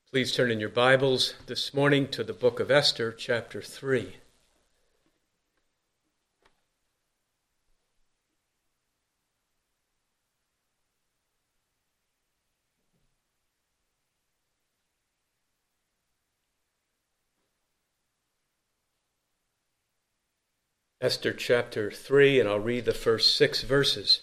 Please turn in your Bibles this morning to the book of Esther, chapter 3. Esther chapter 3, and I'll read the first 6 verses.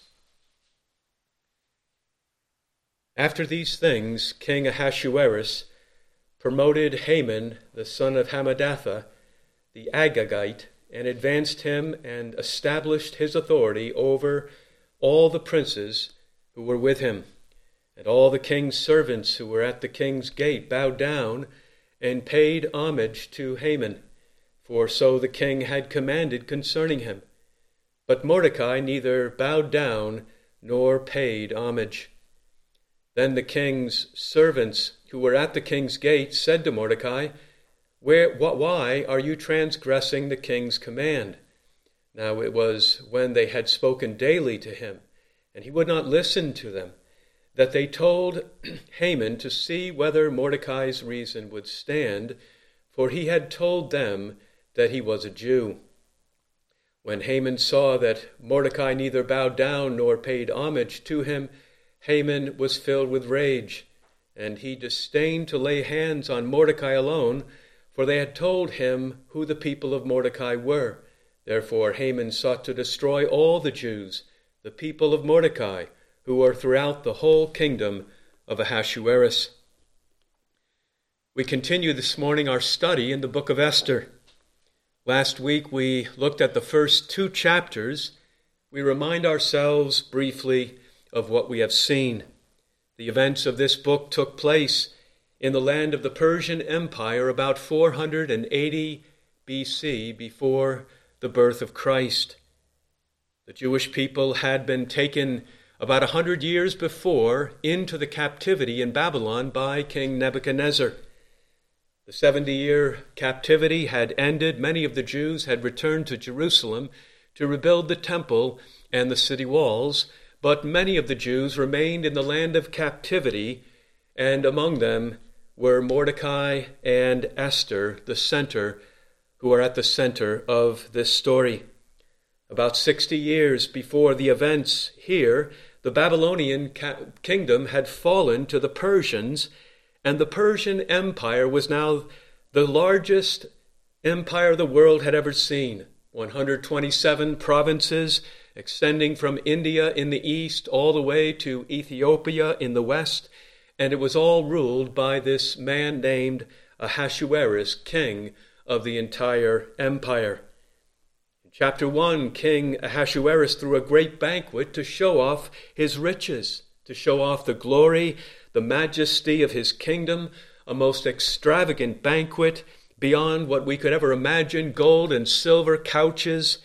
After these things, King Ahasuerus promoted Haman, the son of Hammedatha, the Agagite, and advanced him and established his authority over all the princes who were with him. And all the king's servants who were at the king's gate bowed down and paid homage to Haman, for so the king had commanded concerning him. But Mordecai neither bowed down nor paid homage. Then the king's servants who were at the king's gate said to Mordecai, Why are you transgressing the king's command? Now it was when they had spoken daily to him, and he would not listen to them, that they told Haman to see whether Mordecai's reason would stand, for he had told them that he was a Jew. When Haman saw that Mordecai neither bowed down nor paid homage to him, Haman was filled with rage, and he disdained to lay hands on Mordecai alone, for they had told him who the people of Mordecai were. Therefore Haman sought to destroy all the Jews, the people of Mordecai, who were throughout the whole kingdom of Ahasuerus. We continue this morning our study in the book of Esther. Last week we looked at the first 2 chapters. We remind ourselves briefly of what we have seen. The events of this book took place in the land of the Persian Empire about 480 BC, before the birth of Christ. The Jewish people had been taken about 100 years before into the captivity in Babylon by King Nebuchadnezzar. The 70-year captivity had ended. Many of the Jews had returned to Jerusalem to rebuild the temple and the city walls, but many of the Jews remained in the land of captivity, and among them were Mordecai and Esther, who are at the center of this story. About 60 years before the events here, the Babylonian kingdom had fallen to the Persians, and the Persian Empire was now the largest empire the world had ever seen. 127 provinces, extending from India in the east all the way to Ethiopia in the west, and it was all ruled by this man named Ahasuerus, king of the entire empire. In chapter 1, King Ahasuerus threw a great banquet to show off his riches, to show off the glory, the majesty of his kingdom, a most extravagant banquet beyond what we could ever imagine: gold and silver couches,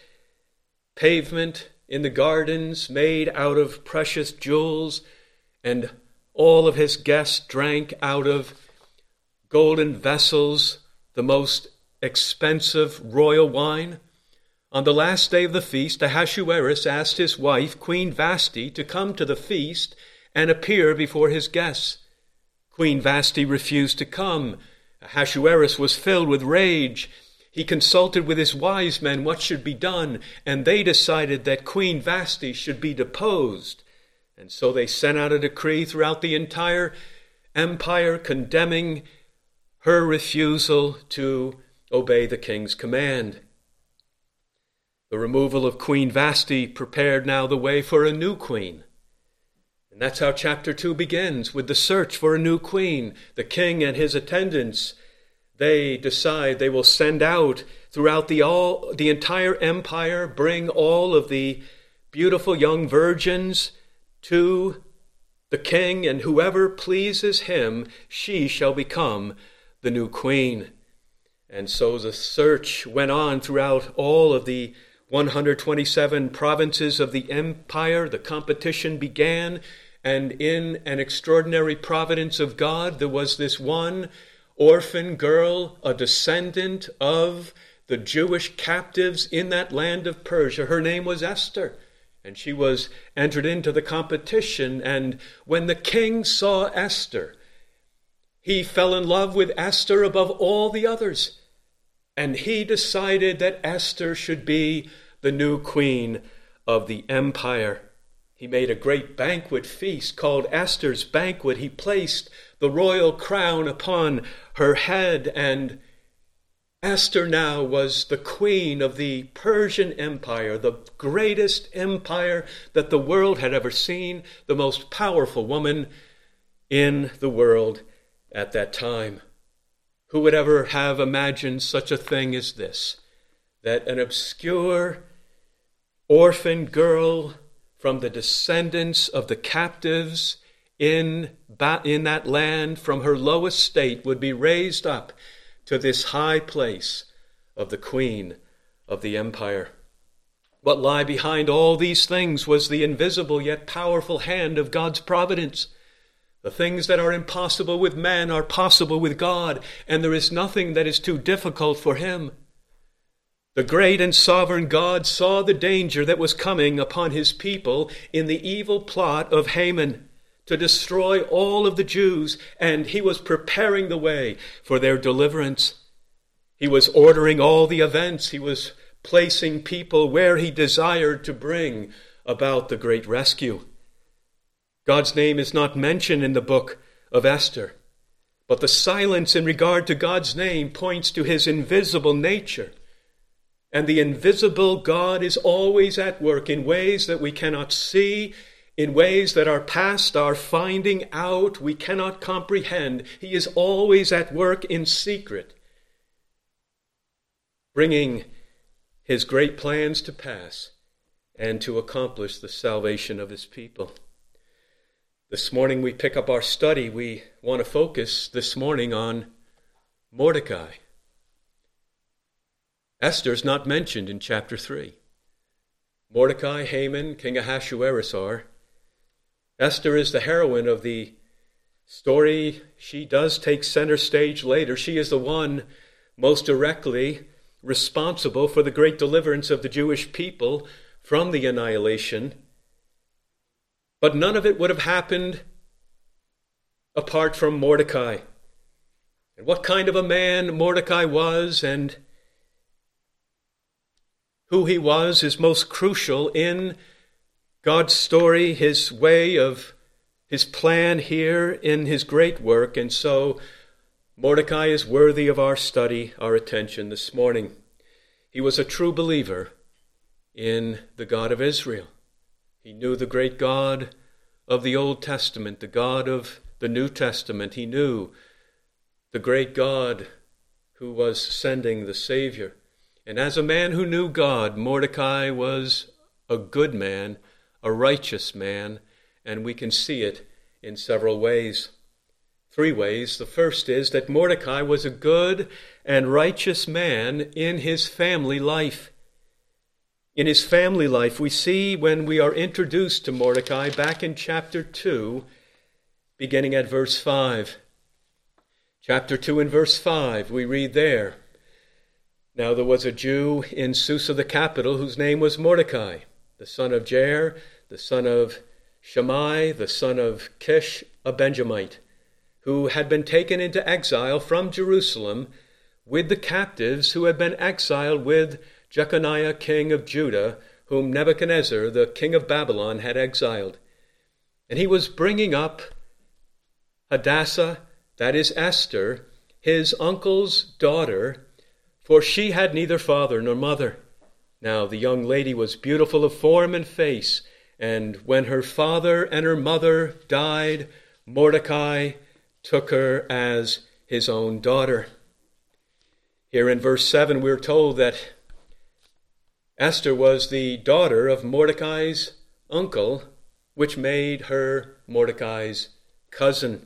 pavement in the gardens made out of precious jewels, and all of his guests drank out of golden vessels, the most expensive royal wine. On the last day of the feast, Ahasuerus asked his wife, Queen Vashti, to come to the feast and appear before his guests. Queen Vashti refused to come. Ahasuerus was filled with rage. He consulted with his wise men what should be done, and they decided that Queen Vashti should be deposed. And so they sent out a decree throughout the entire empire condemning her refusal to obey the king's command. The removal of Queen Vashti prepared now the way for a new queen. And that's how chapter 2 begins, with the search for a new queen. The king and his attendants, they decide they will send out throughout the entire empire, bring all of the beautiful young virgins to the king, and whoever pleases him, she shall become the new queen. And so the search went on throughout all of the 127 provinces of the empire. The competition began, and in an extraordinary providence of God, there was this one orphan girl, a descendant of the Jewish captives in that land of Persia. Her name was Esther, and she was entered into the competition. And when the king saw Esther, He fell in love with Esther above all the others. And he decided that Esther should be the new queen of the empire. He made a great banquet feast called Esther's Banquet. He placed the royal crown upon her head, and Esther now was the queen of the Persian Empire, the greatest empire that the world had ever seen, the most powerful woman in the world at that time. Who would ever have imagined such a thing as this? That an obscure orphan girl from the descendants of the captives in that land from her low estate would be raised up to this high place of the queen of the empire. What lay behind all these things was the invisible yet powerful hand of God's providence. The things that are impossible with man are possible with God, and there is nothing that is too difficult for him. The great and sovereign God saw the danger that was coming upon his people in the evil plot of Haman to destroy all of the Jews, and he was preparing the way for their deliverance. He was ordering all the events. He was placing people where he desired to bring about the great rescue. God's name is not mentioned in the book of Esther, but the silence in regard to God's name points to his invisible nature. And the invisible God is always at work in ways that we cannot see, in ways that are past our finding out, we cannot comprehend. He is always at work in secret, bringing his great plans to pass and to accomplish the salvation of his people. This morning we pick up our study. We want to focus this morning on Mordecai. Esther's not mentioned in chapter 3. Mordecai, Haman, King Ahasuerus are. Esther is the heroine of the story. She does take center stage later. She is the one most directly responsible for the great deliverance of the Jewish people from the annihilation. But none of it would have happened apart from Mordecai. And what kind of a man Mordecai was and who he was is most crucial in God's story, his way of his plan here in his great work. And so Mordecai is worthy of our study, our attention this morning. He was a true believer in the God of Israel. He knew the great God of the Old Testament, the God of the New Testament. He knew the great God who was sending the Savior. And as a man who knew God, Mordecai was a good man, a righteous man, and we can see it in several ways. 3 ways. The first is that Mordecai was a good and righteous man in his family life. In his family life, we see when we are introduced to Mordecai back in chapter 2, beginning at verse 5. Chapter 2 and verse 5, we read there, "Now there was a Jew in Susa the capital whose name was Mordecai, the son of Jair, the son of Shammai, the son of Kish, a Benjamite, who had been taken into exile from Jerusalem with the captives who had been exiled with Jeconiah, king of Judah, whom Nebuchadnezzar, the king of Babylon, had exiled. And he was bringing up Hadassah, that is Esther, his uncle's daughter, for she had neither father nor mother. Now the young lady was beautiful of form and face, and when her father and her mother died, Mordecai took her as his own daughter." Here in verse 7, we're told that Esther was the daughter of Mordecai's uncle, which made her Mordecai's cousin.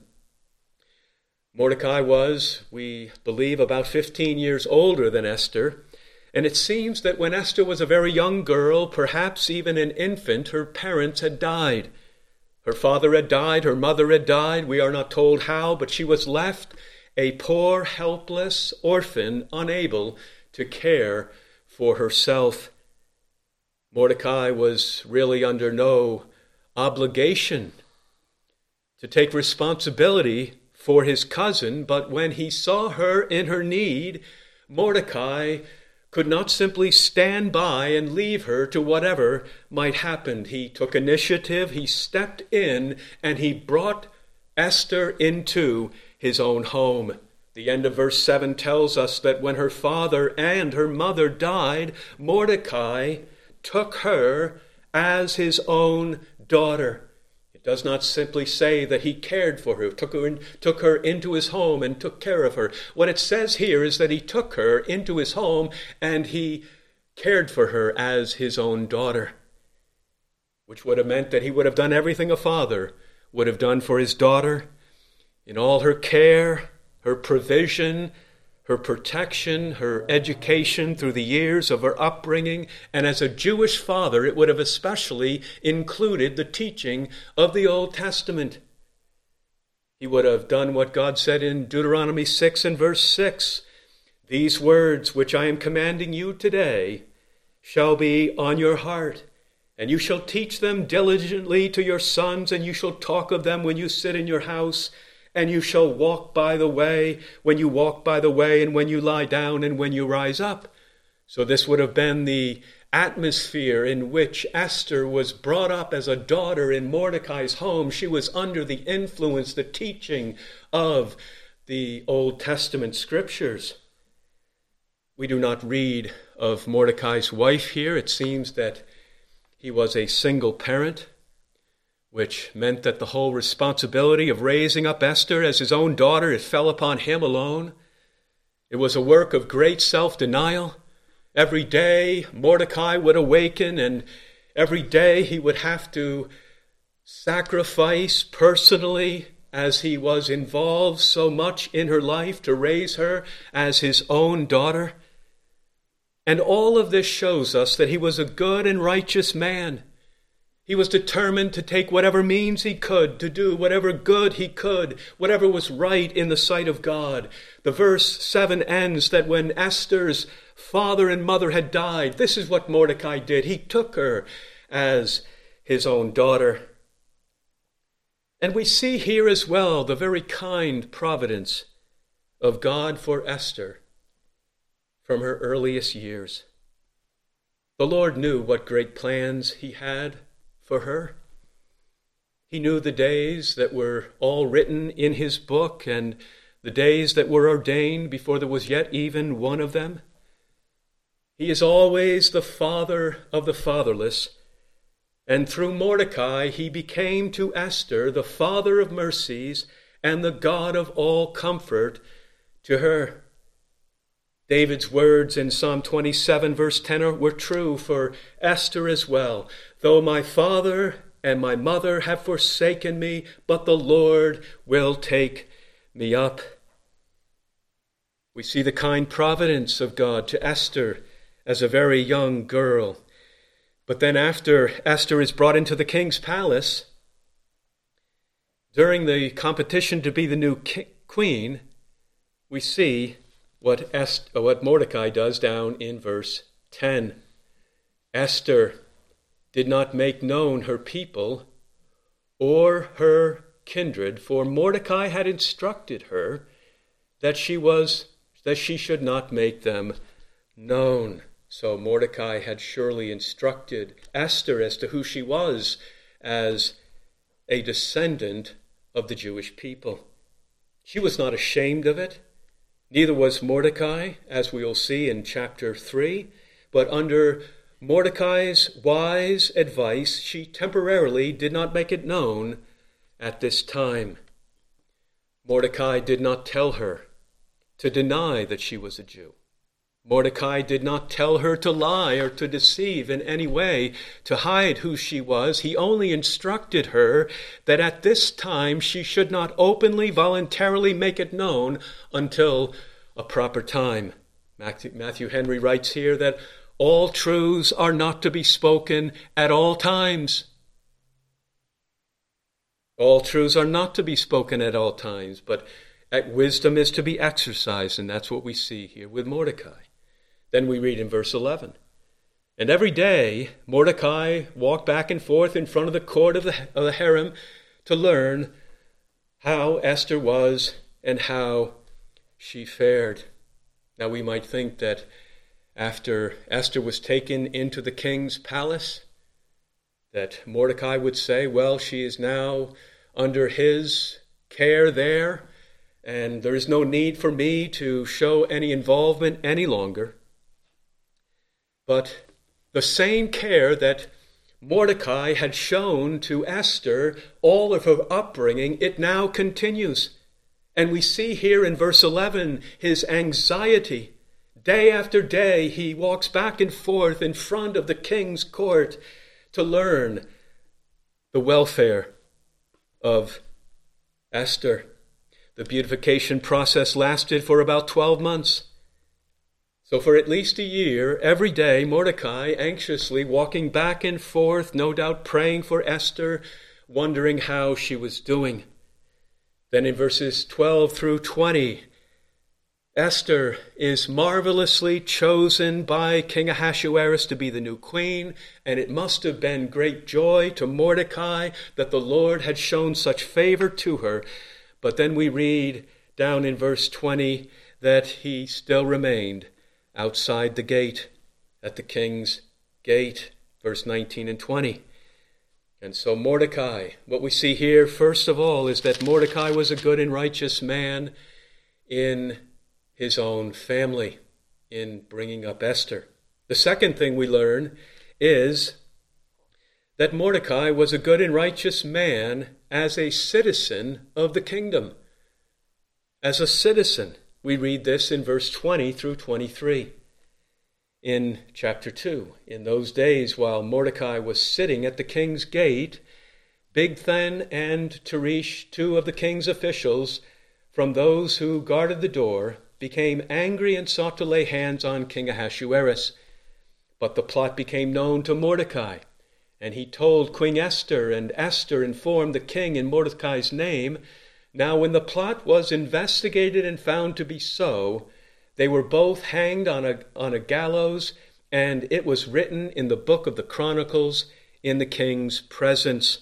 Mordecai was, we believe, about 15 years older than Esther, and it seems that when Esther was a very young girl, perhaps even an infant, her parents had died. Her father had died, her mother had died, we are not told how, but she was left a poor, helpless orphan, unable to care for herself. Mordecai was really under no obligation to take responsibility for his cousin, but when he saw her in her need, Mordecai could not simply stand by and leave her to whatever might happen. He took initiative, he stepped in, and he brought Esther into his own home. The end of verse 7 tells us that when her father and her mother died, Mordecai took her as his own daughter. It does not simply say that he cared for her, took her into his home and took care of her. What it says here is that he took her into his home and he cared for her as his own daughter, which would have meant that he would have done everything a father would have done for his daughter in all her care, her provision, her protection, her education through the years of her upbringing. And as a Jewish father, it would have especially included the teaching of the Old Testament. He would have done what God said in Deuteronomy 6 and verse 6. These words which I am commanding you today shall be on your heart, and you shall teach them diligently to your sons, and you shall talk of them when you sit in your house, and you shall walk by the way, when you walk by the way, and when you lie down, and when you rise up. So this would have been the atmosphere in which Esther was brought up as a daughter in Mordecai's home. She was under the influence, the teaching of the Old Testament scriptures. We do not read of Mordecai's wife here. It seems that he was a single parent, which meant that the whole responsibility of raising up Esther as his own daughter, it fell upon him alone. It was a work of great self-denial. Every day Mordecai would awaken, and every day he would have to sacrifice personally, as he was involved so much in her life, to raise her as his own daughter. And all of this shows us that he was a good and righteous man. He was determined to take whatever means he could, to do whatever good he could, whatever was right in the sight of God. The verse 7 ends that when Esther's father and mother had died, this is what Mordecai did. He took her as his own daughter. And we see here as well the very kind providence of God for Esther from her earliest years. The Lord knew what great plans he had for her. He knew the days that were all written in his book and the days that were ordained before there was yet even one of them. He is always the father of the fatherless, and through Mordecai he became to Esther the father of mercies and the God of all comfort to her. David's words in Psalm 27 verse 10 were true for Esther as well. Though my father and my mother have forsaken me, but the Lord will take me up. We see the kind providence of God to Esther as a very young girl. But then after Esther is brought into the king's palace, during the competition to be the new queen, we see what Mordecai does down in verse 10. Esther did not make known her people or her kindred, for Mordecai had instructed her that she should not make them known. So Mordecai had surely instructed Esther as to who she was as a descendant of the Jewish people. She was not ashamed of it. Neither was Mordecai, as we will see in chapter 3. But under Mordecai's wise advice, she temporarily did not make it known at this time. Mordecai did not tell her to deny that she was a Jew. Mordecai did not tell her to lie or to deceive in any way, to hide who she was. He only instructed her that at this time she should not openly, voluntarily make it known until a proper time. Matthew Henry writes here that all truths are not to be spoken at all times. All truths are not to be spoken at all times, but wisdom is to be exercised, and that's what we see here with Mordecai. Then we read in verse 11, and every day Mordecai walked back and forth in front of the court of the harem to learn how Esther was and how she fared. Now we might think that after Esther was taken into the king's palace, that Mordecai would say, well, she is now under his care there, and there is no need for me to show any involvement any longer. But the same care that Mordecai had shown to Esther, all of her upbringing, it now continues. And we see here in verse 11 his anxiety. Day after day, he walks back and forth in front of the king's court to learn the welfare of Esther. The beatification process lasted for about 12 months. So for at least a year, every day, Mordecai anxiously walking back and forth, no doubt praying for Esther, wondering how she was doing. Then in verses 12 through 20, Esther is marvelously chosen by King Ahasuerus to be the new queen, and it must have been great joy to Mordecai that the Lord had shown such favor to her. But then we read down in verse 20 that he still remained outside the gate, at the king's gate, verse 19 and 20. And so Mordecai, what we see here, first of all, is that Mordecai was a good and righteous man in his own family, in bringing up Esther. The second thing we learn is that Mordecai was a good and righteous man as a citizen of the kingdom. As a citizen, we read this in verse 20 through 23. In chapter 2, in those days while Mordecai was sitting at the king's gate, Bigthan and Teresh, two of the king's officials, from those who guarded the door, became angry and sought to lay hands on King Ahasuerus. But the plot became known to Mordecai, and he told Queen Esther, and Esther informed the king in Mordecai's name. Now when the plot was investigated and found to be so, they were both hanged on a gallows, and it was written in the book of the Chronicles in the king's presence.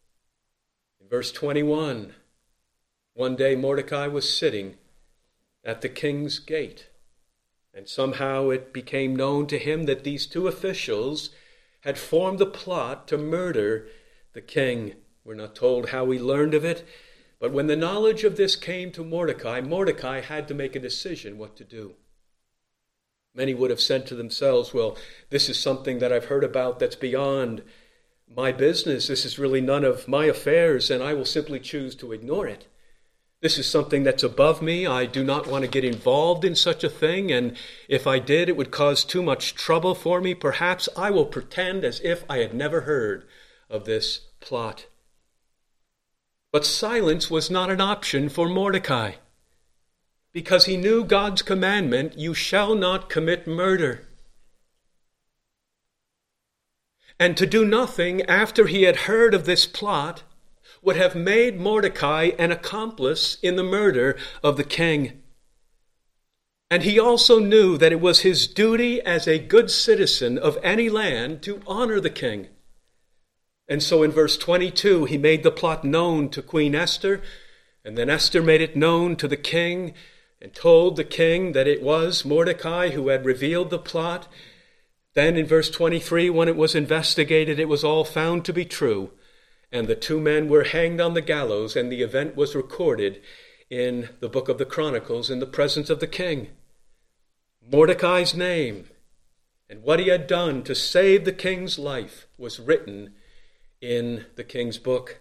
In verse 21, one day Mordecai was sitting at the king's gate, and somehow it became known to him that these two officials had formed a plot to murder the king. We're not told how he learned of it, but when the knowledge of this came to Mordecai, Mordecai had to make a decision what to do. Many would have said to themselves, well, this is something that I've heard about that's beyond my business. This is really none of my affairs, and I will simply choose to ignore it. This is something that's above me. I do not want to get involved in such a thing, and if I did, it would cause too much trouble for me. Perhaps I will pretend as if I had never heard of this plot. But silence was not an option for Mordecai, because he knew God's commandment, you shall not commit murder. And to do nothing after he had heard of this plot would have made Mordecai an accomplice in the murder of the king. And he also knew that it was his duty as a good citizen of any land to honor the king. And so in verse 22, he made the plot known to Queen Esther, and then Esther made it known to the king and told the king that it was Mordecai who had revealed the plot. Then in verse 23, when it was investigated, it was all found to be true, and the two men were hanged on the gallows, and the event was recorded in the book of the Chronicles in the presence of the king. Mordecai's name and what he had done to save the king's life was written in the king's book.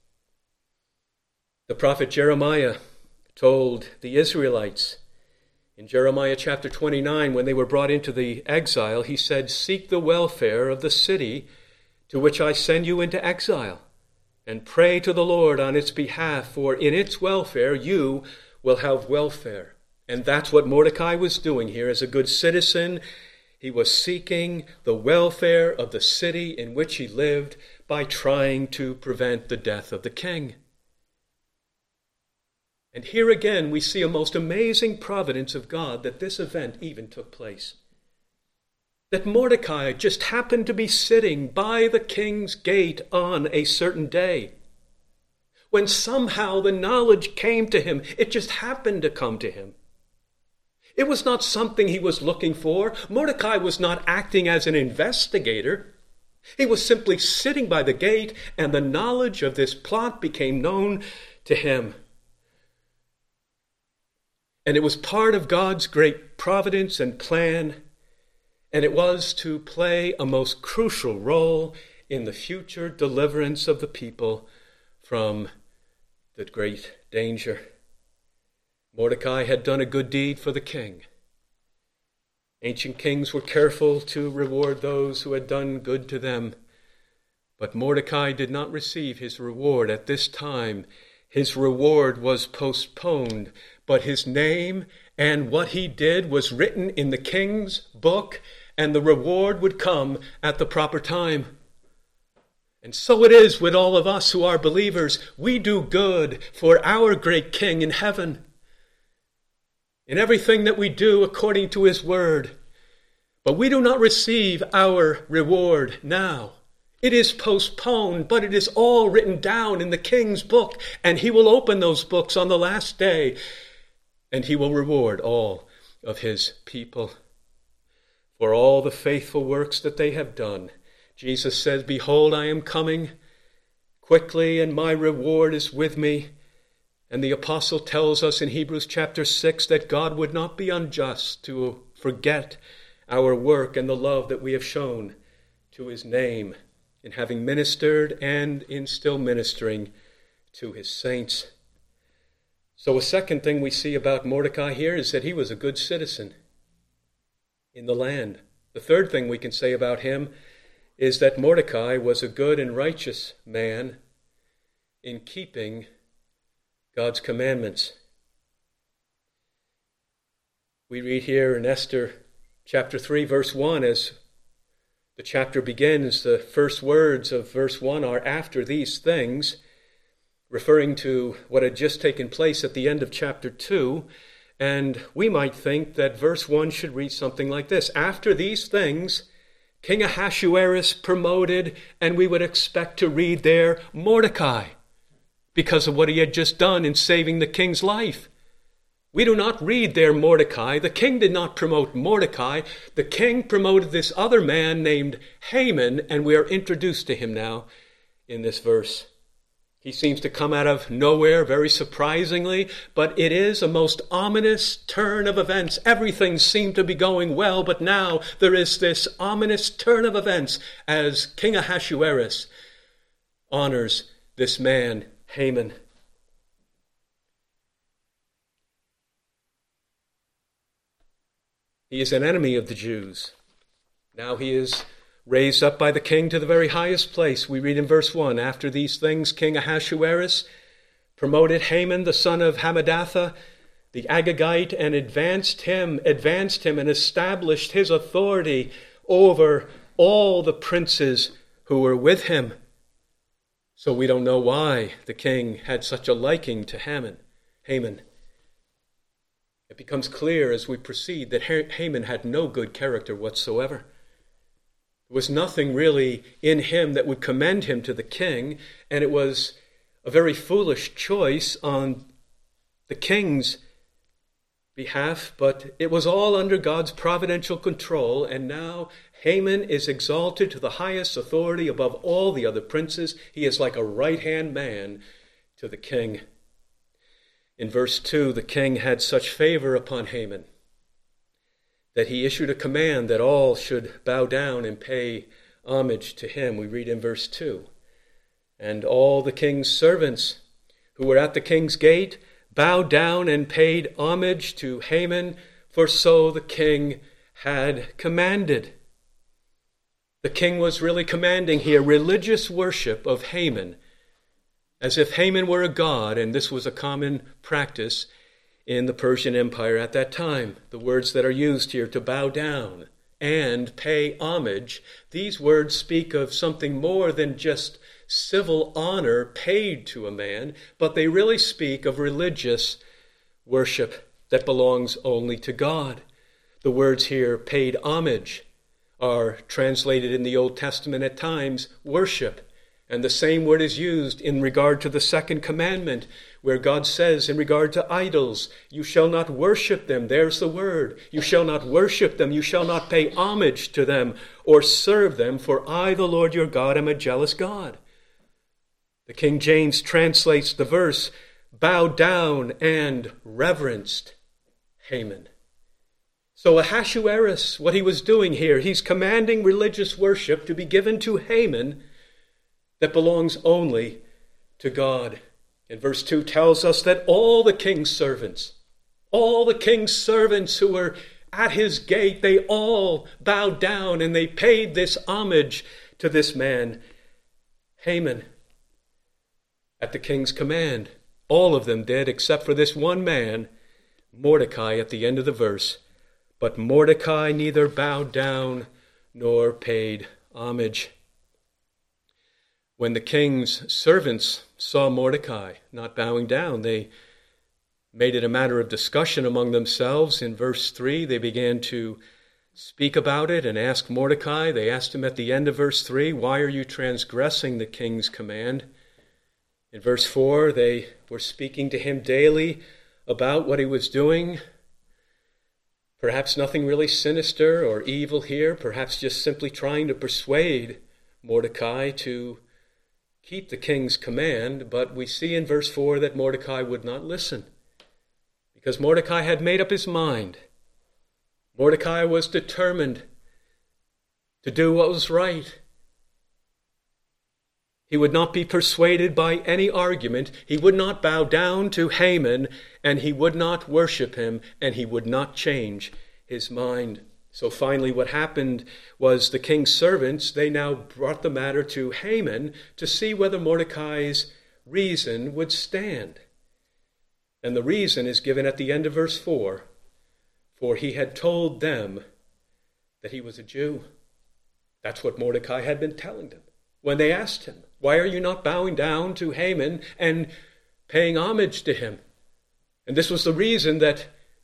The prophet Jeremiah told the Israelites in Jeremiah chapter 29, when they were brought into the exile, he said, seek the welfare of the city to which I send you into exile, and pray to the Lord on its behalf, for in its welfare you will have welfare. And that's what Mordecai was doing here as a good citizen. He was seeking the welfare of the city in which he lived by trying to prevent the death of the king. And here again we see a most amazing providence of God that this event even took place. That Mordecai just happened to be sitting by the king's gate on a certain day. when somehow the knowledge came to him. It just happened to come to him. It was not something he was looking for. Mordecai was not acting as an investigator. He was simply sitting by the gate, and the knowledge of this plot became known to him. And it was part of God's great providence and plan, and it was to play a most crucial role in the future deliverance of the people from the great danger. Mordecai had done a good deed for the king. Ancient kings were careful to reward those who had done good to them. But Mordecai did not receive his reward at this time. His reward was postponed, but his name and what he did was written in the king's book, and the reward would come at the proper time. And so it is with all of us who are believers. We do good for our great King in heaven, in everything that we do according to his word. But we do not receive our reward now. It is postponed, but it is all written down in the king's book, and he will open those books on the last day, and he will reward all of his people for all the faithful works that they have done. Jesus says, "Behold, I am coming quickly, and my reward is with me." And the apostle tells us in Hebrews chapter 6 that God would not be unjust to forget our work and the love that we have shown to his name in having ministered and in still ministering to his saints. So a second thing we see about Mordecai here is that he was a good citizen in the land. The third thing we can say about him is that Mordecai was a good and righteous man in keeping God's commandments. We read here in Esther chapter 3, verse 1, as the chapter begins, the first words of verse 1 are "after these things," referring to what had just taken place at the end of chapter 2. And we might think that verse 1 should read something like this: "After these things, King Ahasuerus promoted," and we would expect to read there Mordecai, because of what he had just done in saving the king's life. We do not read there Mordecai. The king did not promote Mordecai. The king promoted this other man named Haman, and we are introduced to him now in this verse. He seems to come out of nowhere, very surprisingly, but it is a most ominous turn of events. Everything seemed to be going well, but now there is this ominous turn of events as King Ahasuerus honors this man, Haman. He is an enemy of the Jews. Now he is raised up by the king to the very highest place. We read in verse 1, "After these things, King Ahasuerus promoted Haman, the son of Hammedatha, the Agagite, and advanced him and established his authority over all the princes who were with him." So we don't know why the king had such a liking to Haman. It becomes clear as we proceed that Haman had no good character whatsoever. There was nothing really in him that would commend him to the king, and it was a very foolish choice on the king's behalf, but it was all under God's providential control, and now Haman is exalted to the highest authority above all the other princes. He is like a right-hand man to the king. In verse 2, the king had such favor upon Haman that he issued a command that all should bow down and pay homage to him. We read in verse 2, "And all the king's servants who were at the king's gate bowed down and paid homage to Haman, for so the king had commanded." The king was really commanding here religious worship of Haman, as if Haman were a god, and this was a common practice in the Persian Empire at that time. The words that are used here, to bow down and pay homage, these words speak of something more than just civil honor paid to a man, but they really speak of religious worship that belongs only to God. The words here, paid homage, are translated in the Old Testament at times worship, And the same word is used in regard to the second commandment, where God says in regard to idols, you shall not worship them. There's the word. You shall not worship them. You shall not pay homage to them or serve them, for I, the Lord your God, am a jealous God. The King James translates the verse, bowed down and reverenced Haman. So Ahasuerus, what he was doing here, he's commanding religious worship to be given to Haman that belongs only to God. And verse 2 tells us that all the king's servants who were at his gate, they all bowed down and they paid this homage to this man, Haman, at the king's command. All of them did, except for this one man, Mordecai, at the end of the verse. But Mordecai neither bowed down nor paid homage. When the king's servants saw Mordecai not bowing down, they made it a matter of discussion among themselves. In verse 3, they began to speak about it and ask Mordecai. They asked him at the end of verse 3, why are you transgressing the king's command? In verse 4, they were speaking to him daily about what he was doing. Perhaps nothing really sinister or evil here, perhaps just simply trying to persuade Mordecai to keep the king's command, but we see in verse 4 that Mordecai would not listen, because Mordecai had made up his mind. Mordecai was determined to do what was right. He would not be persuaded by any argument. He would not bow down to Haman, and he would not worship him, and he would not change his mind. So finally what happened was the king's servants, they now brought the matter to Haman to see whether Mordecai's reason would stand. And the reason is given at the end of verse 4. For he had told them that he was a Jew. That's what Mordecai had been telling them. When they asked him, why are you not bowing down to Haman and paying homage to him? And this was the reason that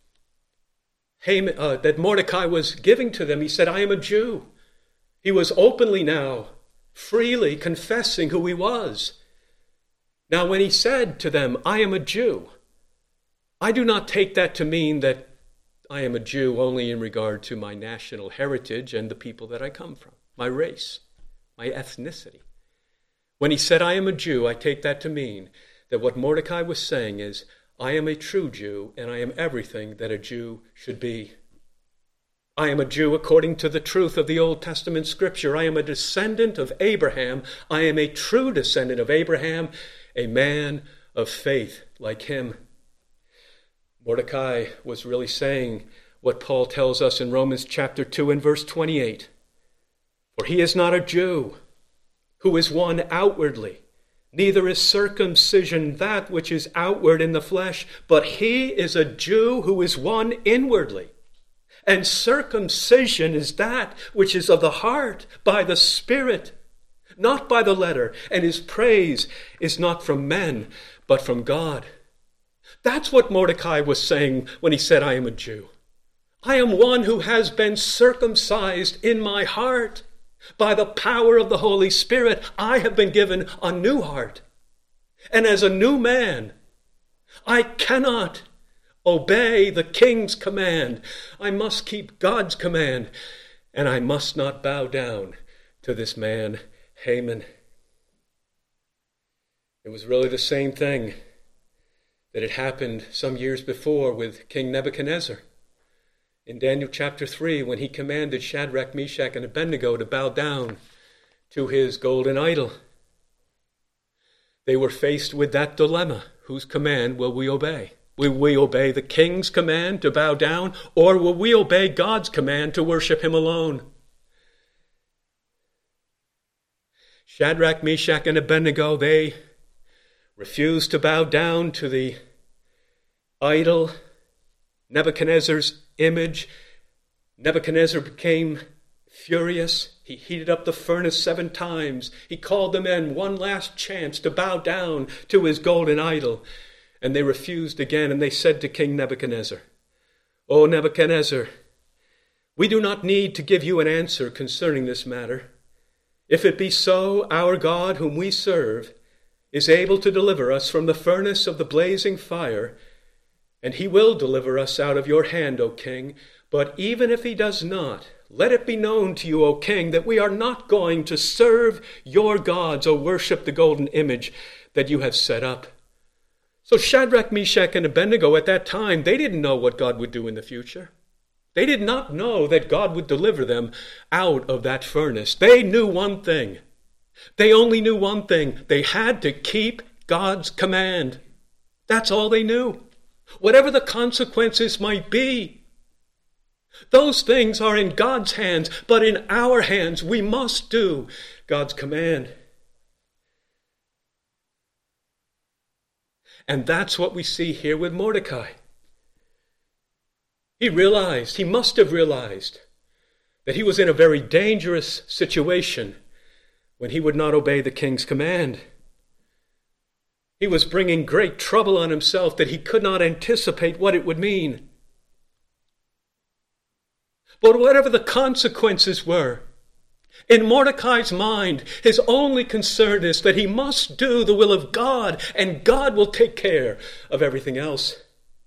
that Mordecai was giving to them. He said, I am a Jew. He was openly now, freely confessing who he was. Now, when he said to them, I am a Jew, I do not take that to mean that I am a Jew only in regard to my national heritage and the people that I come from, my race, my ethnicity. When he said, I am a Jew, I take that to mean that what Mordecai was saying is, I am a true Jew, and I am everything that a Jew should be. I am a Jew according to the truth of the Old Testament scripture. I am a descendant of Abraham. I am a true descendant of Abraham, a man of faith like him. Mordecai was really saying what Paul tells us in Romans chapter 2 and verse 28. For he is not a Jew who is one outwardly, neither is circumcision that which is outward in the flesh, but he is a Jew who is one inwardly. And circumcision is that which is of the heart, by the Spirit, not by the letter. And his praise is not from men, but from God. That's what Mordecai was saying when he said, I am a Jew. I am one who has been circumcised in my heart. By the power of the Holy Spirit, I have been given a new heart. And as a new man, I cannot obey the king's command. I must keep God's command, and I must not bow down to this man, Haman. It was really the same thing that had happened some years before with King Nebuchadnezzar. In Daniel chapter 3, when he commanded Shadrach, Meshach, and Abednego to bow down to his golden idol, they were faced with that dilemma. Whose command will we obey? Will we obey the king's command to bow down, or will we obey God's command to worship him alone? Shadrach, Meshach, and Abednego, they refused to bow down to the idol, Nebuchadnezzar's image. Nebuchadnezzar became furious. He heated up the furnace 7 times. He called the men one last chance to bow down to his golden idol. And they refused again, and they said to King Nebuchadnezzar, O Nebuchadnezzar, we do not need to give you an answer concerning this matter. If it be so, our God, whom we serve, is able to deliver us from the furnace of the blazing fire, and he will deliver us out of your hand, O king. But even if he does not, let it be known to you, O king, that we are not going to serve your gods or worship the golden image that you have set up. So Shadrach, Meshach, and Abednego at that time, they didn't know what God would do in the future. They did not know that God would deliver them out of that furnace. They knew one thing. They only knew one thing. They had to keep God's command. That's all they knew. Whatever the consequences might be, those things are in God's hands, but in our hands we must do God's command. And that's what we see here with Mordecai. He must have realized, that he was in a very dangerous situation when he would not obey the king's command. He was bringing great trouble on himself that he could not anticipate what it would mean. But whatever the consequences were, in Mordecai's mind, his only concern is that he must do the will of God, and God will take care of everything else.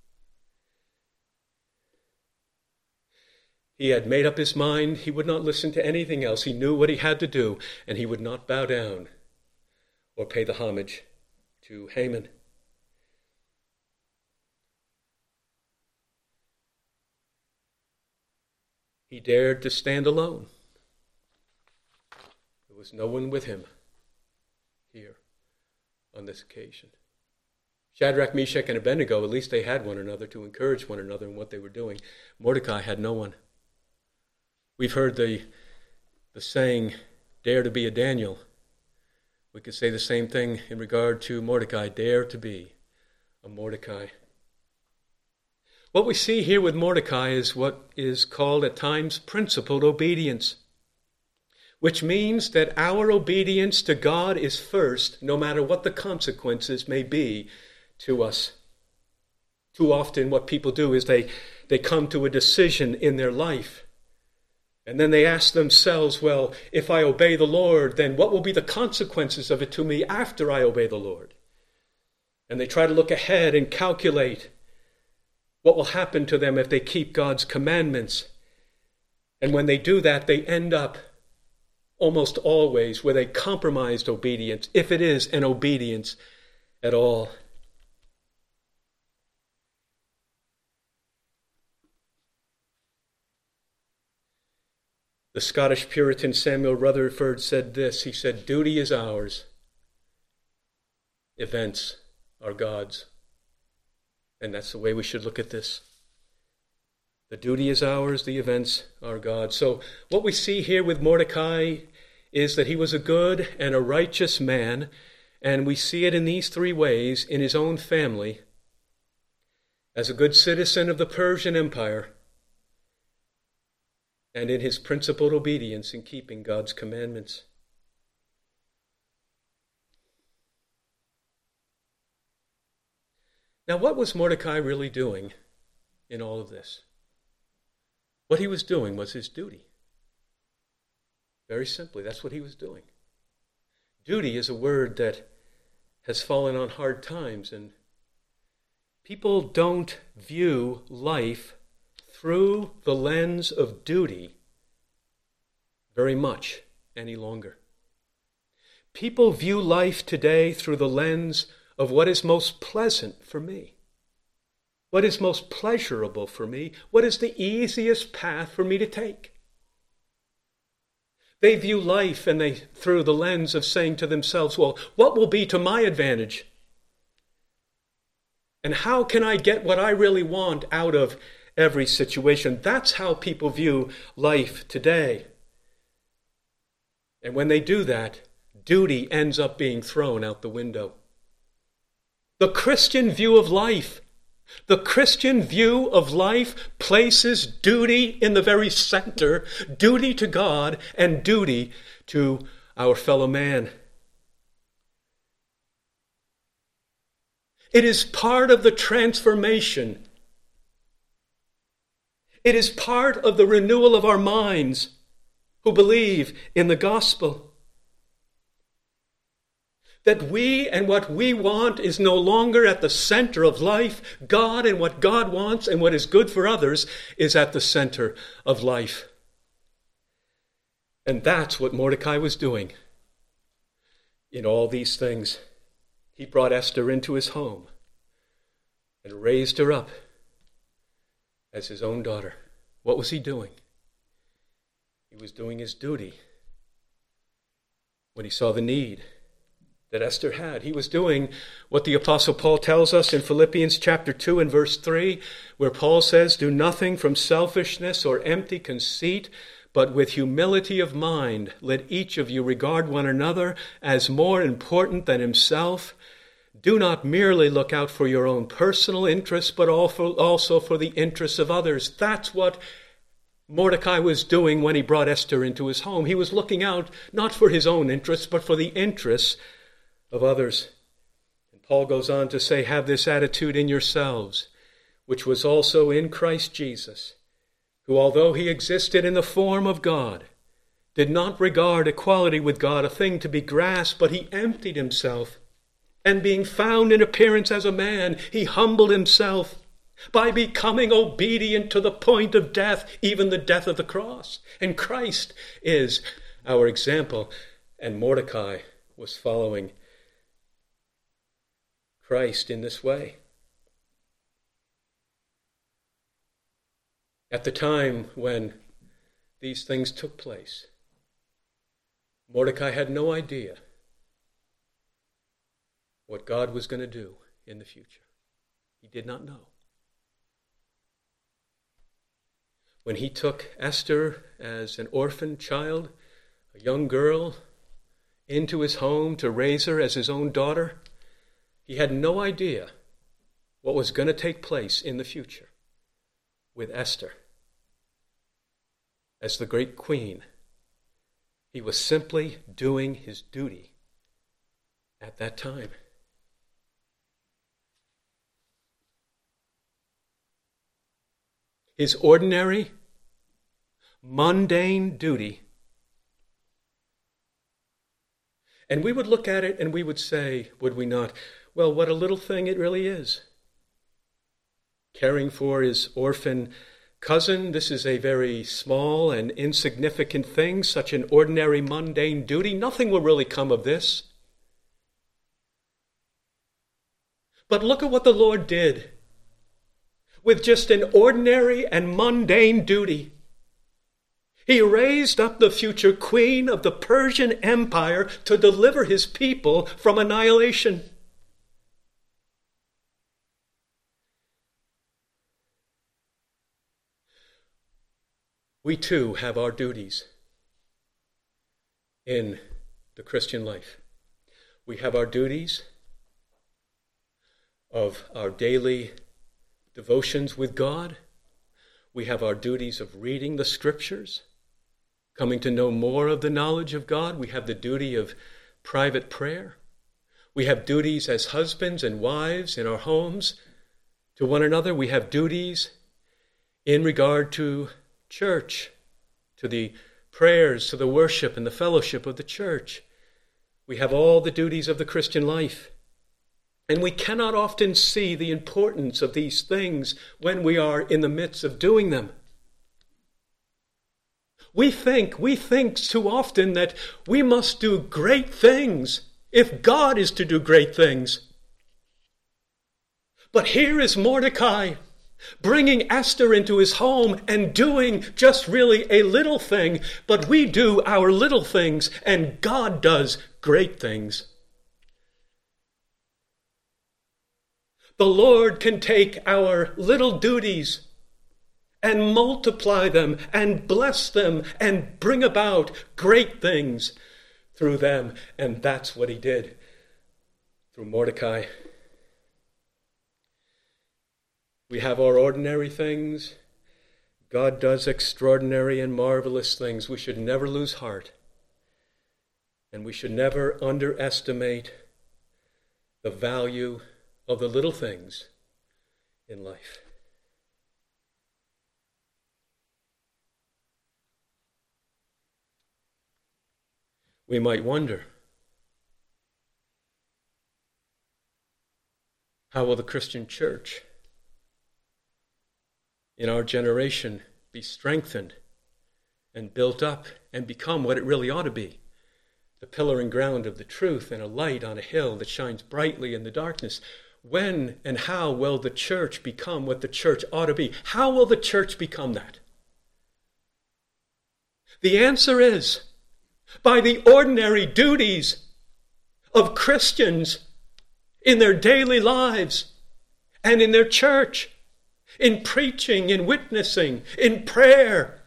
He had made up his mind. He would not listen to anything else. He knew what he had to do, and he would not bow down or pay the homage to Haman. He dared to stand alone. There was no one with him here on this occasion. Shadrach, Meshach, and Abednego, at least they had one another to encourage one another in what they were doing. Mordecai had no one. We've heard the saying, dare to be a Daniel. We could say the same thing in regard to Mordecai, dare to be a Mordecai. What we see here with Mordecai is what is called at times principled obedience, which means that our obedience to God is first, no matter what the consequences may be to us. Too often what people do is they come to a decision in their life, and then they ask themselves, well, if I obey the Lord, then what will be the consequences of it to me after I obey the Lord? And they try to look ahead and calculate what will happen to them if they keep God's commandments. And when they do that, they end up almost always with a compromised obedience, if it is an obedience at all. The Scottish Puritan Samuel Rutherford said this. He said, duty is ours. Events are God's. And that's the way we should look at this. The duty is ours, the events are God's. So what we see here with Mordecai is that he was a good and a righteous man, and we see it in these three ways: in his own family, as a good citizen of the Persian Empire, and in his principled obedience in keeping God's commandments. Now, what was Mordecai really doing in all of this? What he was doing was his duty. Very simply, that's what he was doing. Duty is a word that has fallen on hard times, and people don't view life through the lens of duty very much any longer. People view life today through the lens of what is most pleasant for me, what is most pleasurable for me, what is the easiest path for me to take. They view life through the lens of saying to themselves, well, what will be to my advantage? And how can I get what I really want out of every situation? That's how people view life today. And when they do that, duty ends up being thrown out the window. The Christian view of life places duty in the very center, duty to God and duty to our fellow man. It is part of the transformation. It is part of the renewal of our minds who believe in the gospel. That we and what we want is no longer at the center of life. God and what God wants and what is good for others is at the center of life. And that's what Mordecai was doing in all these things. He brought Esther into his home and raised her up as his own daughter. What was he doing? He was doing his duty when he saw the need that Esther had. He was doing what the Apostle Paul tells us in Philippians chapter 2 and verse 3, where Paul says, "Do nothing from selfishness or empty conceit, but with humility of mind, let each of you regard one another as more important than himself. Do not merely look out for your own personal interests, but also for the interests of others." That's what Mordecai was doing when he brought Esther into his home. He was looking out not for his own interests, but for the interests of others. And Paul goes on to say, "Have this attitude in yourselves, which was also in Christ Jesus, who, although he existed in the form of God, did not regard equality with God a thing to be grasped, but he emptied himself, and being found in appearance as a man, he humbled himself by becoming obedient to the point of death, even the death of the cross." And Christ is our example, and Mordecai was following Christ in this way. At the time when these things took place, Mordecai had no idea what God was going to do in the future. He did not know. When he took Esther as an orphan child, a young girl, into his home to raise her as his own daughter, he had no idea what was going to take place in the future with Esther as the great queen. He was simply doing his duty at that time. His ordinary, mundane duty. And we would look at it and we would say, would we not, well, what a little thing it really is. Caring for his orphan cousin, this is a very small and insignificant thing, such an ordinary, mundane duty. Nothing will really come of this. But look at what the Lord did with just an ordinary and mundane duty. He raised up the future queen of the Persian Empire to deliver his people from annihilation. We too have our duties in the Christian life. We have our duties of our daily devotions with God. We have our duties of reading the Scriptures, coming to know more of the knowledge of God. We have the duty of private prayer. We have duties as husbands and wives in our homes to one another. We have duties in regard to church, to the prayers, to the worship and the fellowship of the church. We have all the duties of the Christian life. And we cannot often see the importance of these things when we are in the midst of doing them. We think too often that we must do great things if God is to do great things. But here is Mordecai bringing Esther into his home and doing just really a little thing, but we do our little things and God does great things. The Lord can take our little duties and multiply them and bless them and bring about great things through them. And that's what he did through Mordecai. We have our ordinary things. God does extraordinary and marvelous things. We should never lose heart. And we should never underestimate the value of the little things in life. We might wonder, How will the Christian church in our generation be strengthened and built up and become what it really ought to be? The pillar and ground of the truth and a light on a hill that shines brightly in the darkness. When and how will the church become what the church ought to be? How will the church become that? The answer is by the ordinary duties of Christians in their daily lives and in their church, in preaching, in witnessing, in prayer,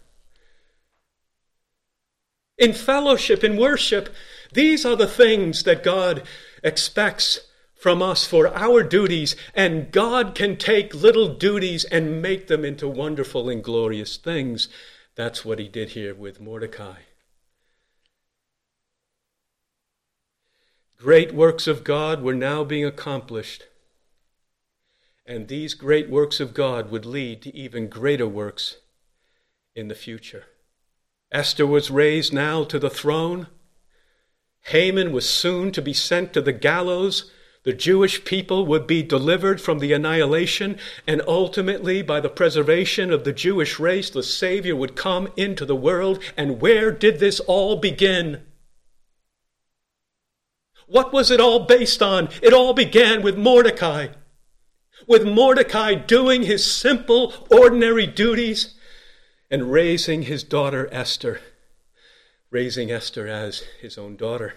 in fellowship, in worship. These are the things that God expects from us for our duties, and God can take little duties and make them into wonderful and glorious things. That's what he did here with Mordecai. Great works of God were now being accomplished, and these great works of God would lead to even greater works in the future. Esther was raised now to the throne. Haman was soon to be sent to the gallows. The Jewish people would be delivered from the annihilation, and ultimately, by the preservation of the Jewish race, the Savior would come into the world. And where did this all begin? What was it all based on? It all began with Mordecai. With Mordecai doing his simple, ordinary duties and raising his daughter Esther. Raising Esther as his own daughter.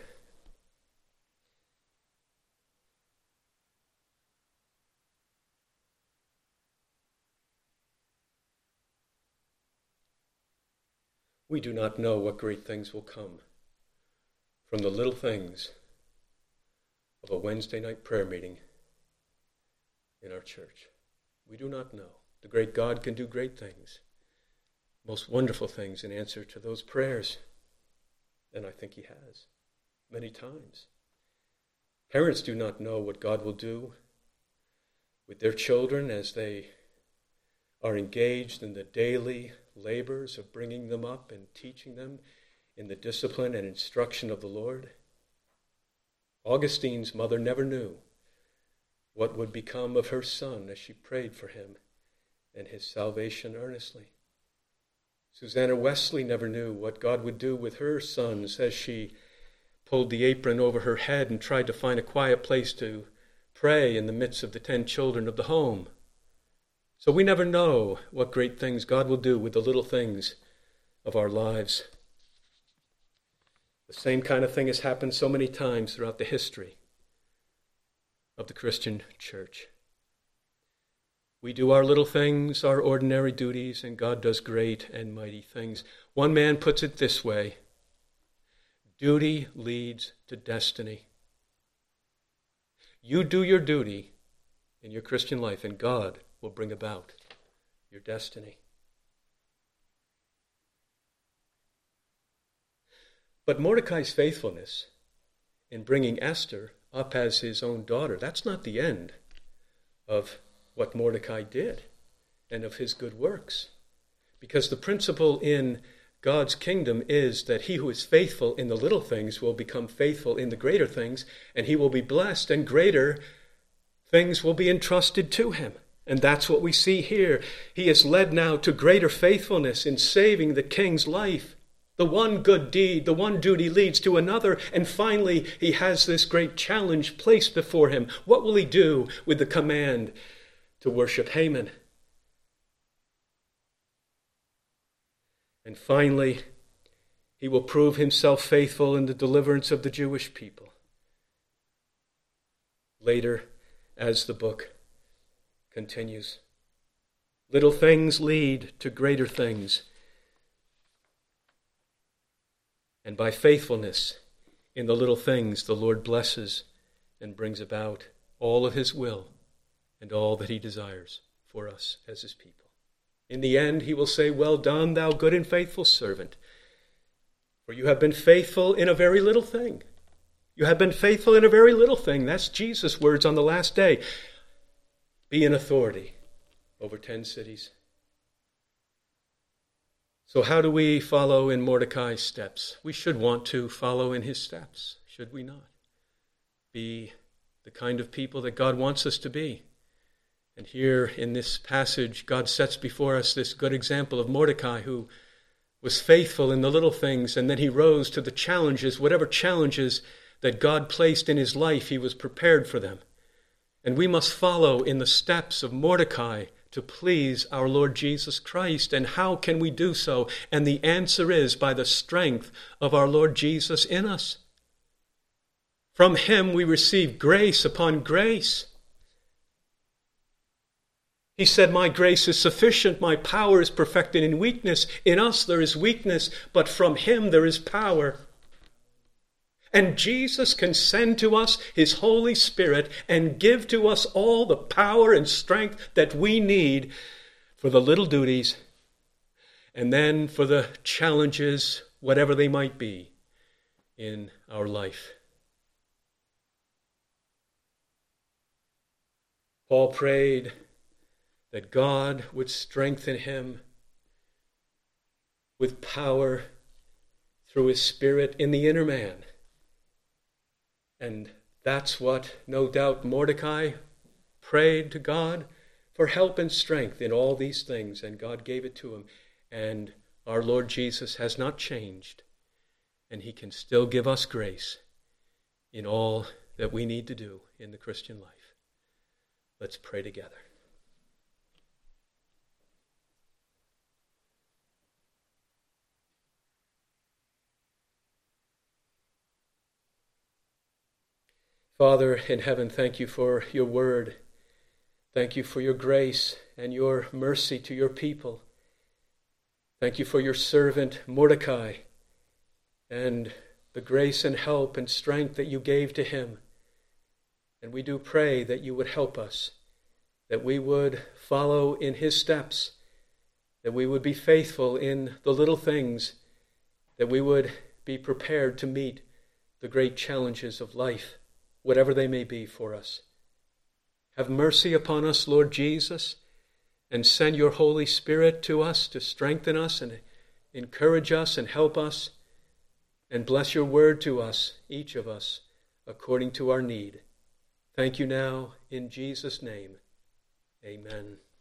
We do not know what great things will come from the little things of a Wednesday night prayer meeting in our church. We do not know. The great God can do great things, most wonderful things in answer to those prayers. And I think he has, many times. Parents do not know what God will do with their children as they are engaged in the daily labors of bringing them up and teaching them in the discipline and instruction of the Lord. Augustine's mother never knew what would become of her son as she prayed for him and his salvation earnestly. Susanna Wesley never knew what God would do with her sons as she pulled the apron over her head and tried to find a quiet place to pray in the midst of the 10 children of the home. So we never know what great things God will do with the little things of our lives. The same kind of thing has happened so many times throughout the history of the Christian church. We do our little things, our ordinary duties, and God does great and mighty things. One man puts it this way: duty leads to destiny. You do your duty in your Christian life, and God will bring about your destiny. But Mordecai's faithfulness in bringing Esther up as his own daughter, that's not the end of what Mordecai did and of his good works. Because the principle in God's kingdom is that he who is faithful in the little things will become faithful in the greater things, and he will be blessed, and greater things will be entrusted to him. And that's what we see here. He is led now to greater faithfulness in saving the king's life. The one good deed, the one duty leads to another, and finally he has this great challenge placed before him. What will he do with the command to worship Haman? And finally, he will prove himself faithful in the deliverance of the Jewish people. Later, as the book continues, little things lead to greater things. And by faithfulness in the little things, the Lord blesses and brings about all of his will and all that he desires for us as his people. In the end, he will say, "Well done, thou good and faithful servant, for you have been faithful in a very little thing." You have been faithful in a very little thing. That's Jesus' words on the last day. Be in authority over 10 cities. So how do we follow in Mordecai's steps? We should want to follow in his steps, should we not? Be the kind of people that God wants us to be. And here in this passage, God sets before us this good example of Mordecai, who was faithful in the little things, and then he rose to the challenges, whatever challenges that God placed in his life, he was prepared for them. And we must follow in the steps of Mordecai to please our Lord Jesus Christ. And how can we do so? And the answer is by the strength of our Lord Jesus in us. From him we receive grace upon grace. He said, my grace is sufficient, my power is perfected in weakness. In us there is weakness, but from him there is power. And Jesus can send to us his Holy Spirit and give to us all the power and strength that we need for the little duties and then for the challenges, whatever they might be, in our life. Paul prayed that God would strengthen him with power through his Spirit in the inner man. And that's what, no doubt, Mordecai prayed to God for help and strength in all these things, and God gave it to him. And our Lord Jesus has not changed, and he can still give us grace in all that we need to do in the Christian life. Let's pray together. Father in heaven, thank you for your word. Thank you for your grace and your mercy to your people. Thank you for your servant Mordecai and the grace and help and strength that you gave to him. And we do pray that you would help us, that we would follow in his steps, that we would be faithful in the little things, that we would be prepared to meet the great challenges of life, whatever they may be for us. Have mercy upon us, Lord Jesus, and send your Holy Spirit to us to strengthen us and encourage us and help us, and bless your word to us, each of us, according to our need. Thank you now, in Jesus' name. Amen.